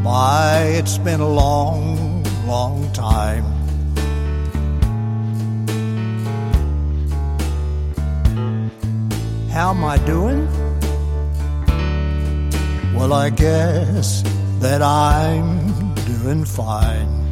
My, it's been a long, long time. How am I doing? Well, I guess that I'm doing fine.